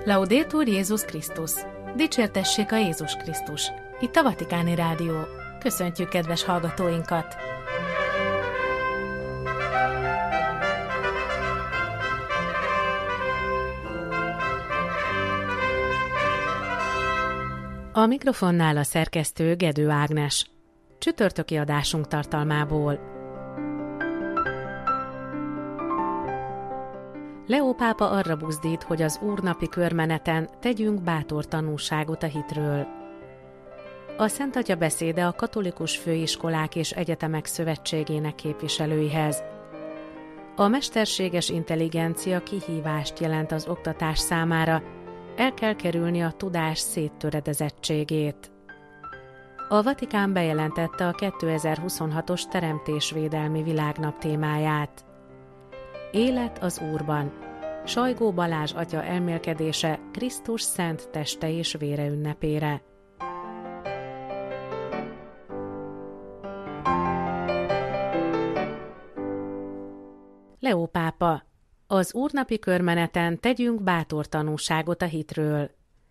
Laudetur Jézus Krisztus! Dicsértessék a Jézus Krisztus! Itt a Vatikáni Rádió. Köszöntjük kedves hallgatóinkat! A mikrofonnál a szerkesztő Gedő Ágnes. Csütörtöki adásunk tartalmából. Leó pápa arra buzdít, hogy az úrnapi körmeneten tegyünk bátor tanúságot a hitről. A Szent Atya beszéde a Katolikus Főiskolák és Egyetemek Szövetségének képviselőihez. A mesterséges intelligencia kihívást jelent az oktatás számára, el kell kerülni a tudás széttöredezettségét. A Vatikán bejelentette a 2026-os Teremtésvédelmi Világnap témáját. Élet az Úrban. Sajgó Balázs atya elmélkedése Krisztus szent teste és vére ünnepére. Leó pápa. Az úrnapi körmeneten tegyünk bátor tanúságot a hitről.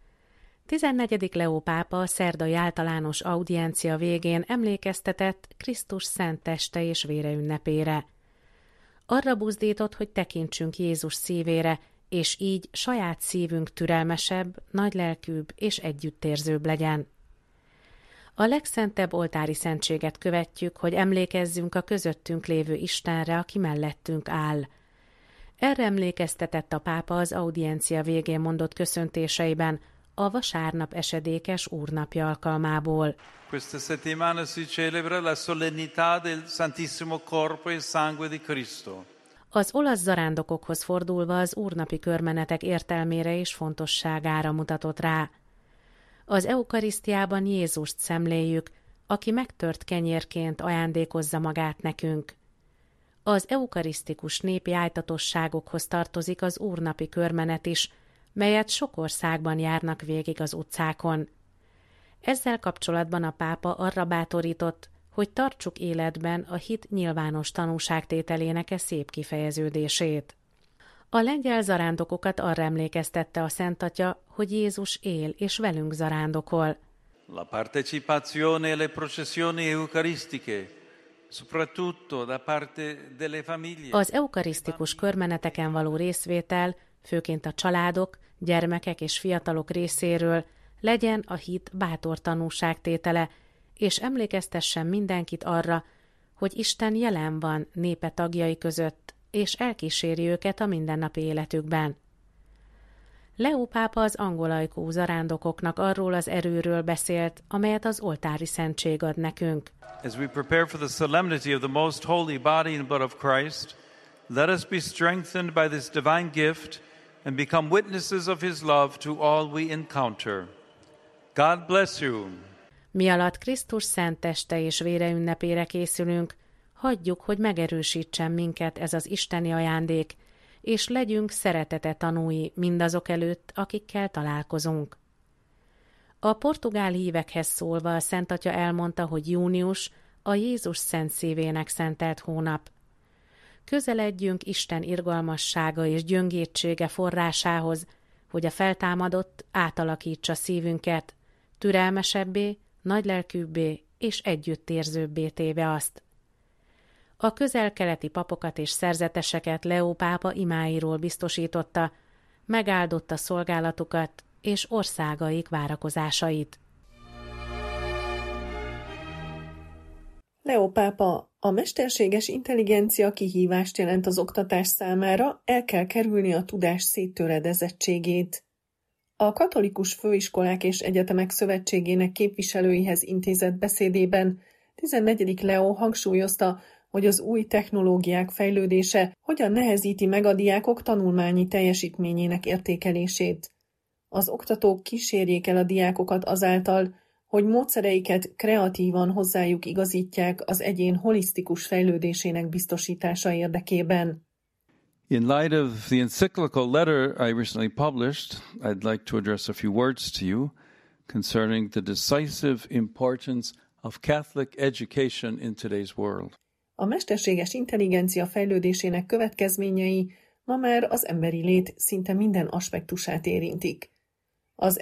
14. Leó pápa a szerdai általános audiencia végén emlékeztetett Krisztus szent teste és vére ünnepére. Arra buzdított, hogy tekintsünk Jézus szívére, és így saját szívünk türelmesebb, nagylelkűbb és együttérzőbb legyen. A legszentebb oltári szentséget követjük, hogy emlékezzünk a közöttünk lévő Istenre, aki mellettünk áll. Erre emlékeztetett a pápa az audiencia végén mondott köszöntéseiben, a vasárnap esedékes úrnapja alkalmából. Questa settimana si celebra la solennità del Santissimo Corpo e Sangue di Cristo. Az olasz zarándokokhoz fordulva az úrnapi körmenetek értelmére és fontosságára mutatott rá. Az eukarisztiában Jézust szemléljük, aki megtört kenyérként ajándékozza magát nekünk. Az eukarisztikus népi ájtatosságokhoz tartozik az úrnapi körmenet is, melyet sok országban járnak végig az utcákon. Ezzel kapcsolatban a pápa arra bátorított, hogy tartsuk életben a hit nyilvános tanúságtételének szép kifejeződését. A lengyel zarándokokat arra emlékeztette a Szent Atya, hogy Jézus él és velünk zarándokol. La partecipazione alle processioni eucaristiche, soprattutto da parte delle famiglie. Az eukarisztikus körmeneteken való részvétel, főként a családok, gyermekek és fiatalok részéről legyen a hit bátor tanúságtétele, és emlékeztessen mindenkit arra, hogy Isten jelen van népe tagjai között, és elkíséri őket a mindennapi életükben. Leó pápa az angolajkú zarándokoknak arról az erőről beszélt, amelyet az oltári szentség ad nekünk. As we prepare for the solemnity of the most holy body and blood of Christ, let us be strengthened by this divine gift and become witnesses of his love to all we encounter. God bless you. Mi alatt Krisztus szent teste és vére ünnepére készülünk, hagyjuk, hogy megerősítsen minket ez az isteni ajándék, és legyünk szeretete tanúi mindazok előtt, akikkel találkozunk. A portugál hívekhez szólva a Szent Atya elmondta, hogy június a Jézus szent szívének szentelt hónap. Közeledjünk Isten irgalmassága és gyöngétsége forrásához, hogy a feltámadott átalakítsa szívünket, türelmesebbé, nagylelkűbbé és együttérzőbbé téve azt. A közel-keleti papokat és szerzeteseket Leó pápa imáiról biztosította, megáldotta szolgálatukat és országaik várakozásait. Leó pápa, a mesterséges intelligencia kihívást jelent az oktatás számára, el kell kerülni a tudás széttöredezettségét. A Katolikus Főiskolák és Egyetemek Szövetségének képviselőihez intézett beszédében 14. Leó hangsúlyozta, hogy az új technológiák fejlődése hogyan nehezíti meg a diákok tanulmányi teljesítményének értékelését. Az oktatók kísérjék el a diákokat azáltal, hogy módszereiket kreatívan hozzájuk igazítják az egyén holisztikus fejlődésének biztosítása érdekében. In light of the encyclical letter I recently published, I'd like to address a few words to you concerning the decisive importance of Catholic education in today's world. A mesterséges intelligencia fejlődésének következményei ma már az emberi lét szinte minden aspektusát érintik. Az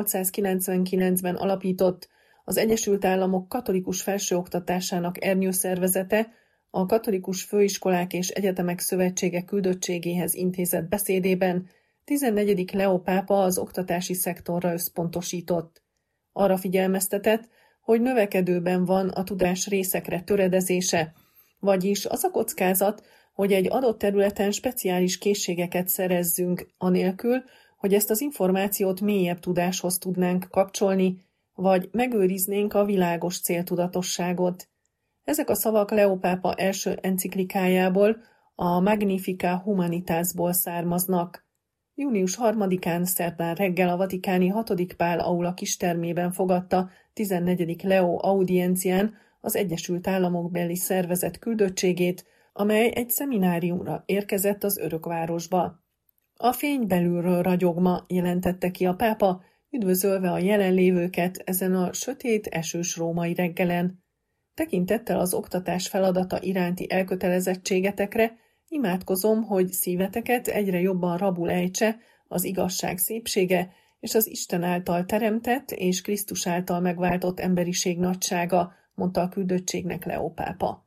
1899-ben alapított, az Egyesült Államok katolikus felsőoktatásának ernyőszervezete a Katolikus Főiskolák és Egyetemek Szövetsége küldöttségéhez intézett beszédében 14. Leó pápa az oktatási szektorra összpontosított. Arra figyelmeztetett, hogy növekedőben van a tudás részekre töredezése, vagyis az a kockázat, hogy egy adott területen speciális készségeket szerezzünk anélkül, hogy ezt az információt mélyebb tudáshoz tudnánk kapcsolni, vagy megőriznénk a világos céltudatosságot. Ezek a szavak Leó pápa első enciklikájából, a Magnificat Humanitasból származnak. Június 3-án szerdán reggel a vatikáni 6. Pál aula kistermében fogadta 14. Leó audiencián az Egyesült Államokbeli szervezet küldöttségét, amely egy szemináriumra érkezett az Örökvárosba. A fény belülről ragyogma, jelentette ki a pápa, üdvözölve a jelenlévőket ezen a sötét, esős római reggelen. Tekintettel az oktatás feladata iránti elkötelezettségetekre, imádkozom, hogy szíveteket egyre jobban rabul ejtse az igazság szépsége és az Isten által teremtett és Krisztus által megváltott emberiség nagysága, mondta a küldöttségnek Leó pápa.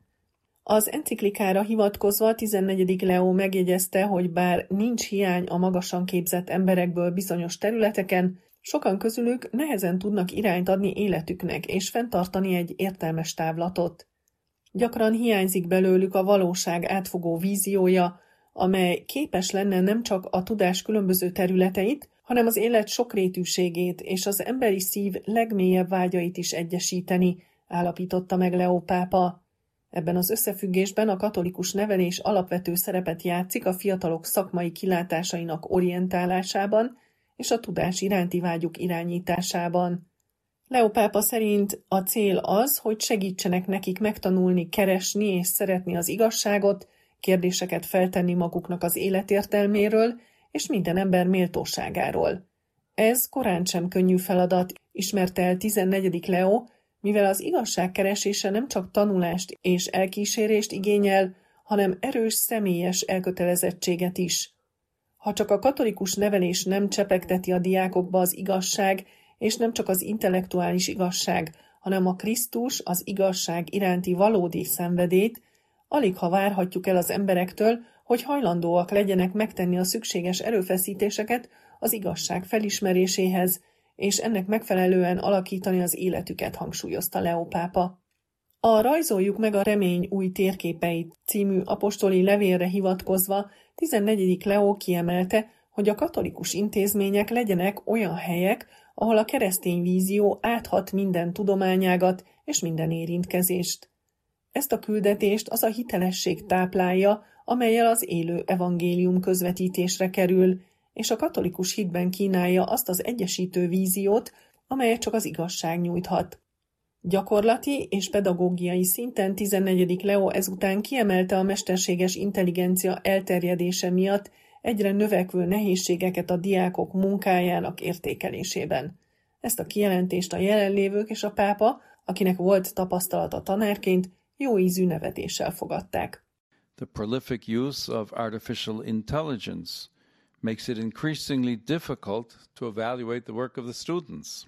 Az enciklikára hivatkozva 14. Leó megjegyezte, hogy bár nincs hiány a magasan képzett emberekből bizonyos területeken, sokan közülük nehezen tudnak irányt adni életüknek és fenntartani egy értelmes távlatot. Gyakran hiányzik belőlük a valóság átfogó víziója, amely képes lenne nem csak a tudás különböző területeit, hanem az élet sokrétűségét és az emberi szív legmélyebb vágyait is egyesíteni, állapította meg Leó pápa. Ebben az összefüggésben a katolikus nevelés alapvető szerepet játszik a fiatalok szakmai kilátásainak orientálásában és a tudás iránti vágyuk irányításában. Leó pápa szerint a cél az, hogy segítsenek nekik megtanulni, keresni és szeretni az igazságot, kérdéseket feltenni maguknak az életértelméről és minden ember méltóságáról. Ez korán sem könnyű feladat, ismerte el 14. Leó, mivel az igazság keresése nem csak tanulást és elkísérést igényel, hanem erős személyes elkötelezettséget is. Ha csak a katolikus nevelés nem csepegteti a diákokba az igazság, és nem csak az intellektuális igazság, hanem a Krisztus, az igazság iránti valódi szenvedélyt, aligha várhatjuk el az emberektől, hogy hajlandóak legyenek megtenni a szükséges erőfeszítéseket az igazság felismeréséhez, és ennek megfelelően alakítani az életüket, hangsúlyozta Leó pápa. A Rajzoljuk meg a remény új térképeit című apostoli levélre hivatkozva 14. Leó kiemelte, hogy a katolikus intézmények legyenek olyan helyek, ahol a keresztény vízió áthat minden tudományágat és minden érintkezést. Ezt a küldetést az a hitelesség táplálja, amellyel az élő evangélium közvetítésre kerül, és a katolikus hitben kínálja azt az egyesítő víziót, amelyet csak az igazság nyújthat. Gyakorlati és pedagógiai szinten 14. Leó ezután kiemelte a mesterséges intelligencia elterjedése miatt egyre növekvő nehézségeket a diákok munkájának értékelésében. Ezt a kijelentést a jelenlévők és a pápa, akinek volt tapasztalata tanárként, jó ízű nevetéssel fogadták. The prolific use of artificial intelligence makes it increasingly difficult to evaluate the work of the students.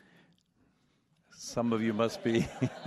Some of you must be...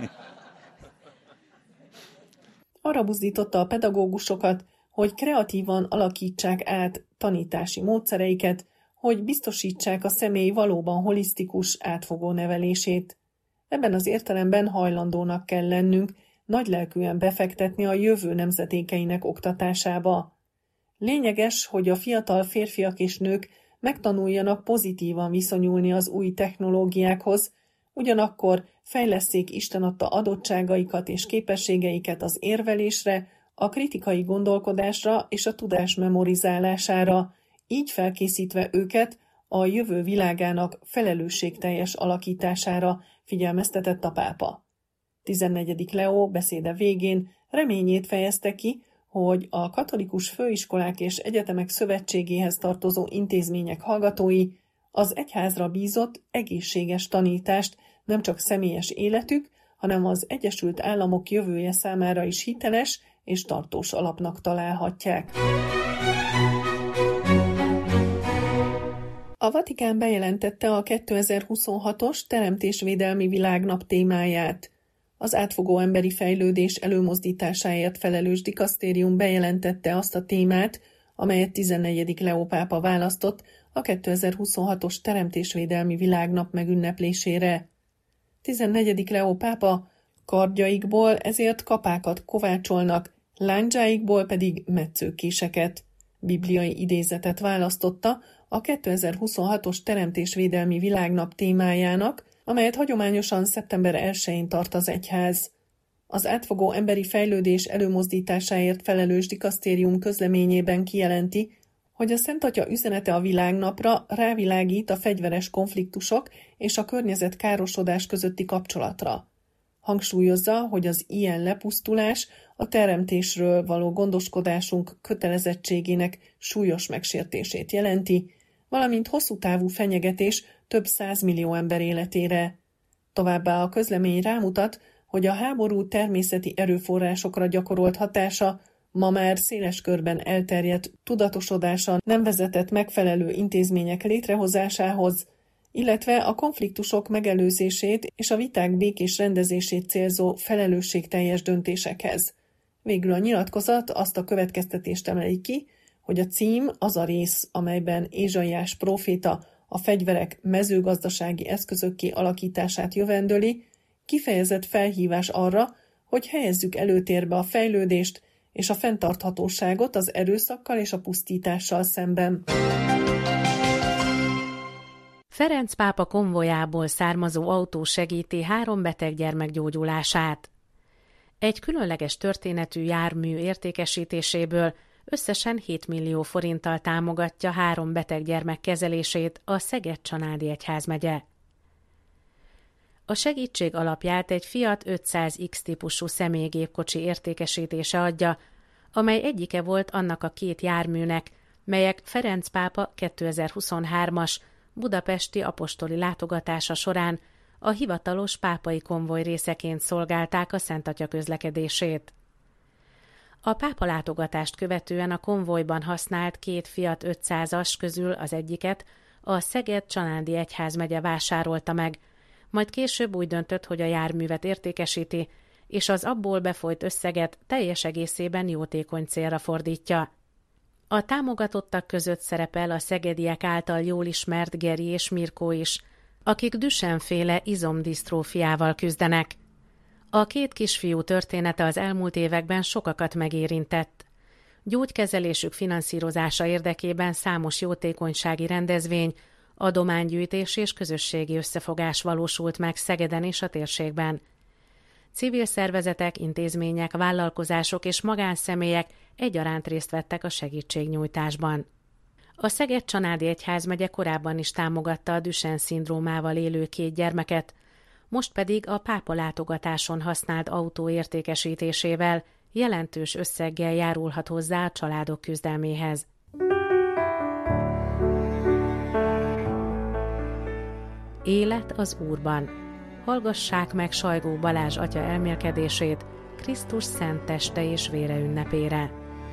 Arra buzdította a pedagógusokat, hogy kreatívan alakítsák át tanítási módszereiket, hogy biztosítsák a személy valóban holisztikus, átfogó nevelését. Ebben az értelemben hajlandónak kell lennünk nagylelkűen befektetni a jövő nemzedékeinek oktatásába. Lényeges, hogy a fiatal férfiak és nők megtanuljanak pozitívan viszonyulni az új technológiákhoz, ugyanakkor fejlesszék Isten adta adottságaikat és képességeiket az érvelésre, a kritikai gondolkodásra és a tudás memorizálására, így felkészítve őket a jövő világának felelősségteljes alakítására, figyelmeztetett a pápa. 14. Leó beszéde végén reményét fejezte ki, hogy a Katolikus Főiskolák és Egyetemek Szövetségéhez tartozó intézmények hallgatói az egyházra bízott egészséges tanítást nem csak személyes életük, hanem az Egyesült Államok jövője számára is hiteles és tartós alapnak találhatják. A Vatikán bejelentette a 2026-os Teremtésvédelmi Világnap témáját. Az átfogó emberi fejlődés előmozdításáért felelős dikasztérium bejelentette azt a témát, amelyet 14. Leó pápa választott a 2026-os Teremtésvédelmi Világnap megünneplésére. 14. Leó pápa: kardjaikból ezért kapákat kovácsolnak, láncsáikból pedig metszőkéseket. Bibliai idézetet választotta a 2026-os Teremtésvédelmi Világnap témájának, amelyet hagyományosan szeptember 1-én tart az egyház. Az átfogó emberi fejlődés előmozdításáért felelős dikasztérium közleményében kijelenti, hogy a Szent Atya üzenete a világnapra rávilágít a fegyveres konfliktusok és a környezetkárosodás közötti kapcsolatra. Hangsúlyozza, hogy az ilyen lepusztulás a teremtésről való gondoskodásunk kötelezettségének súlyos megsértését jelenti, valamint hosszú távú fenyegetés több 100 millió ember életére. Továbbá a közlemény rámutat, hogy a háború természeti erőforrásokra gyakorolt hatása ma már széles körben elterjedt tudatosodása nem vezetett megfelelő intézmények létrehozásához, illetve a konfliktusok megelőzését és a viták békés rendezését célzó felelősségteljes döntésekhez. Végül a nyilatkozat azt a következtetést emeli ki, hogy a cím az a rész, amelyben Ézsaiás próféta a fegyverek mezőgazdasági eszközökké alakítását jövendöli, kifejezett felhívás arra, hogy helyezzük előtérbe a fejlődést és a fenntarthatóságot az erőszakkal és a pusztítással szemben. Ferenc pápa konvojából származó autó segíti 3 beteg gyermek gyógyulását. Egy különleges történetű jármű értékesítéséből összesen 7 millió forinttal támogatja 3 beteg gyermek kezelését a Szeged-Csanádi Egyházmegye. A segítség alapját egy Fiat 500X típusú személygépkocsi értékesítése adja, amely egyike volt annak a 2 járműnek, melyek Ferenc pápa 2023-as budapesti apostoli látogatása során a hivatalos pápai konvoj részeként szolgálták a Szent Atya közlekedését. A pápa látogatást követően a konvojban használt 2 Fiat 500-as közül az egyiket a Szeged-Csanádi Egyházmegye vásárolta meg, majd később úgy döntött, hogy a járművet értékesíti, és az abból befolyt összeget teljes egészében jótékony célra fordítja. A támogatottak között szerepel a szegediek által jól ismert Geri és Mirkó is, akik Duchenne-féle izomdisztrófiával küzdenek. A 2 kisfiú története az elmúlt években sokakat megérintett. Gyógykezelésük finanszírozása érdekében számos jótékonysági rendezvény, adománygyűjtés és közösségi összefogás valósult meg Szegeden és a térségben. Civil szervezetek, intézmények, vállalkozások és magánszemélyek egyaránt részt vettek a segítségnyújtásban. A Szeged-Csanádi Egyházmegye korábban is támogatta a Duchenne-szindrómával élő 2 gyermeket, most pedig a pápa látogatáson használt autó értékesítésével jelentős összeggel járulhat hozzá a családok küzdelméhez. Élet az Úrban. Hallgassák meg Sajgó Balázs atya elmélkedését Krisztus szent teste és vére ünnepére.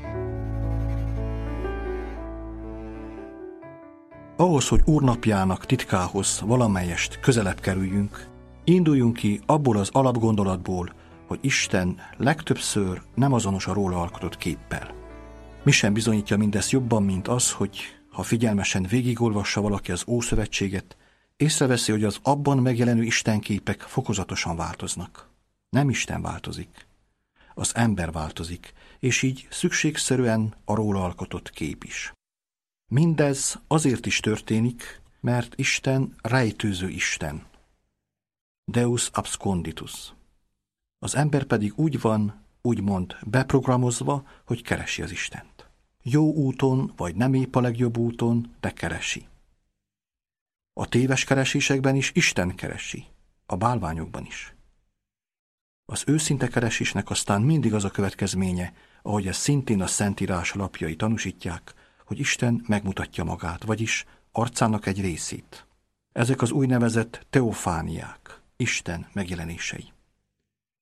Ahhoz, hogy Úrnapjának titkához valamelyest közelebb kerüljünk, induljunk ki abból az alapgondolatból, hogy Isten legtöbbször nem azonos a róla alkotott képpel. Mi sem bizonyítja mindezt jobban, mint az, hogy ha figyelmesen végigolvassa valaki az Ószövetséget, észreveszi, hogy az abban megjelenő istenképek fokozatosan változnak. Nem Isten változik, az ember változik, és így szükségszerűen a róla alkotott kép is. Mindez azért is történik, mert Isten rejtőző Isten. Deus absconditus. Az ember pedig úgy van, úgymond beprogramozva, hogy keresi az Istent. Jó úton, vagy nem épp a legjobb úton, de keresi. A téves keresésekben is Isten keresi, a bálványokban is. Az őszinte keresésnek aztán mindig az a következménye, ahogy ez szintén a Szentírás lapjai tanúsítják, hogy Isten megmutatja magát, vagyis arcának egy részét. Ezek az úgynevezett teofániák, Isten megjelenései.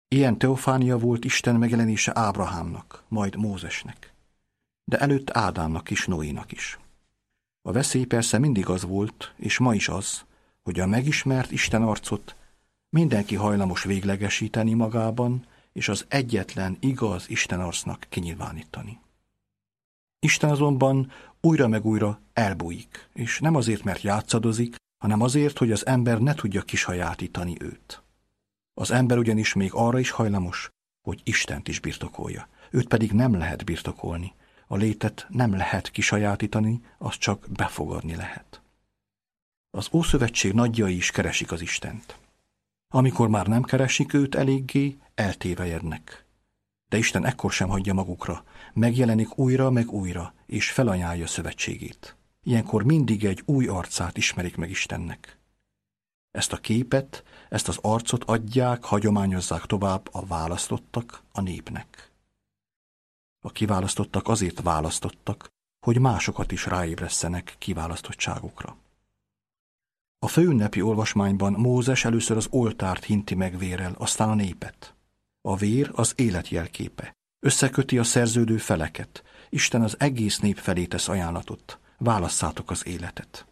Ilyen teofánia volt Isten megjelenése Ábrahámnak, majd Mózesnek, de előtt Ádámnak és Noénak is. A veszély persze mindig az volt, és ma is az, hogy a megismert Isten arcot mindenki hajlamos véglegesíteni magában, és az egyetlen igaz Isten arcnak kinyilvánítani. Isten azonban újra meg újra elbújik, és nem azért, mert játszadozik, hanem azért, hogy az ember ne tudja kisajátítani őt. Az ember ugyanis még arra is hajlamos, hogy Istent is birtokolja. Őt pedig nem lehet birtokolni. A létet nem lehet kisajátítani, azt csak befogadni lehet. Az Ószövetség nagyjai is keresik az Istent. Amikor már nem keresik őt eléggé, eltévejednek. De Isten ekkor sem hagyja magukra, megjelenik újra meg újra, és felajánlja szövetségét. Ilyenkor mindig egy új arcát ismerik meg Istennek. Ezt a képet, ezt az arcot adják, hagyományozzák tovább a választottak a népnek. A kiválasztottak azért választottak, hogy másokat is ráébresszenek kiválasztottságukra. A főünnepi olvasmányban Mózes először az oltárt hinti meg vérrel, aztán a népet. A vér az élet jelképe. Összeköti a szerződő feleket. Isten az egész nép felé tesz ajánlatot. Válasszátok az életet.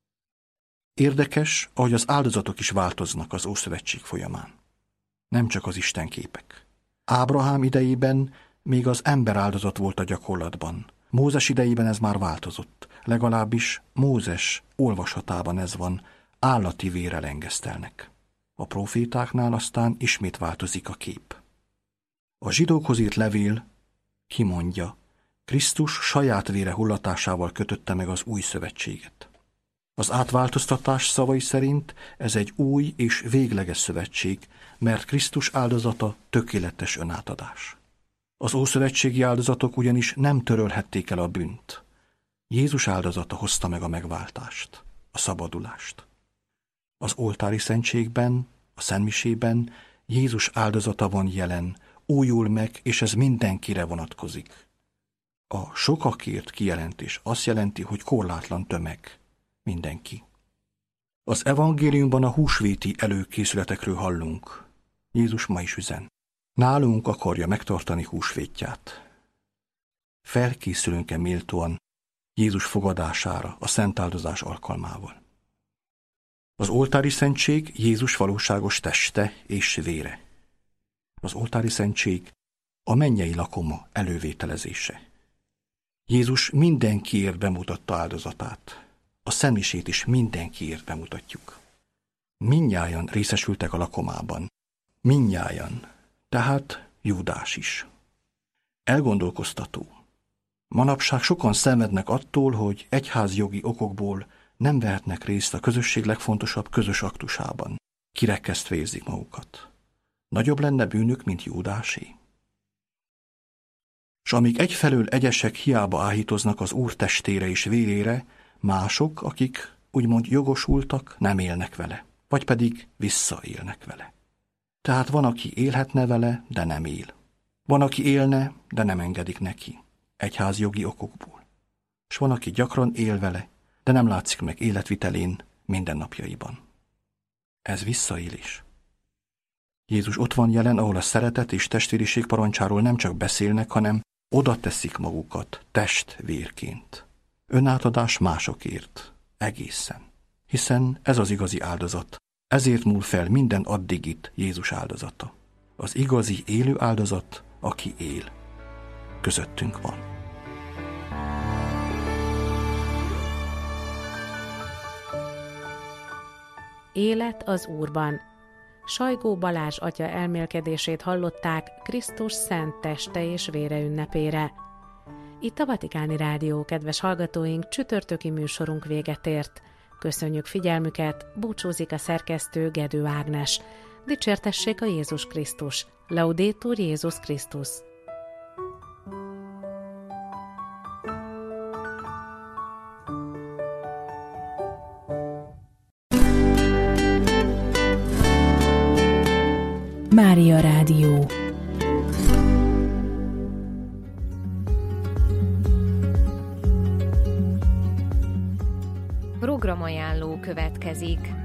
Érdekes, ahogy az áldozatok is változnak az Ószövetség folyamán. Nem csak az Isten képek. Ábrahám idejében még az ember áldozat volt a gyakorlatban. Mózes idejében ez már változott. Legalábbis Mózes olvasatában ez van, állati vérrel engesztelnek. A profétáknál aztán ismét változik a kép. A zsidókhoz írt levél kimondja, Krisztus saját vére hullatásával kötötte meg az új szövetséget. Az átváltoztatás szavai szerint ez egy új és végleges szövetség, mert Krisztus áldozata tökéletes önátadás. Az ószövetségi áldozatok ugyanis nem törölhették el a bűnt. Jézus áldozata hozta meg a megváltást, a szabadulást. Az oltári szentségben, a szentmisében Jézus áldozata van jelen, újul meg, és ez mindenkire vonatkozik. A sokakért kijelentés azt jelenti, hogy korlátlan tömeg, mindenki. Az evangéliumban a húsvéti előkészületekről hallunk. Jézus ma is üzen. Nálunk akarja megtartani húsvétját. Felkészülünk-e méltóan Jézus fogadására a szentáldozás alkalmával? Az oltári szentség Jézus valóságos teste és vére. Az oltári szentség a mennyei lakoma elővételezése. Jézus mindenkiért bemutatta áldozatát. A szentmisét is mindenkiért bemutatjuk. Mindnyájan részesültek a lakomában. Mindnyájan. Tehát Júdás is. Elgondolkoztató. Manapság sokan szenvednek attól, hogy egyházjogi okokból nem vehetnek részt a közösség legfontosabb közös aktusában. Kirekesztve érzik magukat. Nagyobb lenne bűnük, mint Júdásé. S amíg egyfelől egyesek hiába áhítoznak az Úr testére és vérére, mások, akik úgymond jogosultak, nem élnek vele, vagy pedig visszaélnek vele. Tehát van, aki élhetne vele, de nem él. Van, aki élne, de nem engedik neki, egyházjogi okokból. S van, aki gyakran él vele, de nem látszik meg életvitelén mindennapjaiban. Ez visszaélés. Jézus ott van jelen, ahol a szeretet és testvériség parancsáról nem csak beszélnek, hanem oda teszik magukat test-vérként. Önátadás másokért, egészen. Hiszen ez az igazi áldozat. Ezért múl fel minden addigit Jézus áldozata. Az igazi élő áldozat, aki él. Közöttünk van. Élet az Úrban. Sajgó Balázs atya elmélkedését hallották Krisztus szent teste és vére ünnepére. Itt a Vatikáni Rádió, kedves hallgatóink, csütörtöki műsorunk véget ért. Köszönjük figyelmüket, búcsúzik a szerkesztő Gedő Ágnes. Dicsértessék a Jézus Krisztus. Laudetur Jézus Krisztus. Mária Rádió. Programajánló következik.